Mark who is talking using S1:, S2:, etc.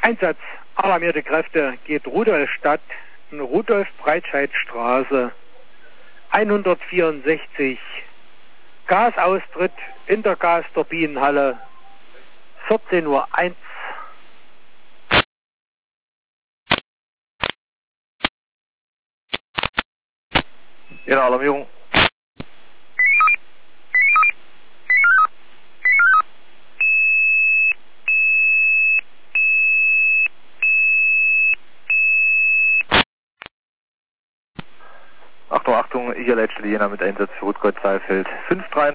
S1: Einsatz alarmierte Kräfte geht Rudolstadt, Rudolf-Breitscheid-Straße 164. Gasaustritt in der Gasturbinenhalle 14:01 Uhr.
S2: Ihre Alarmierung. Achtung, Achtung, hier Leitstelle Jena mit Einsatz für Rutgott-Saalfeld 5-3.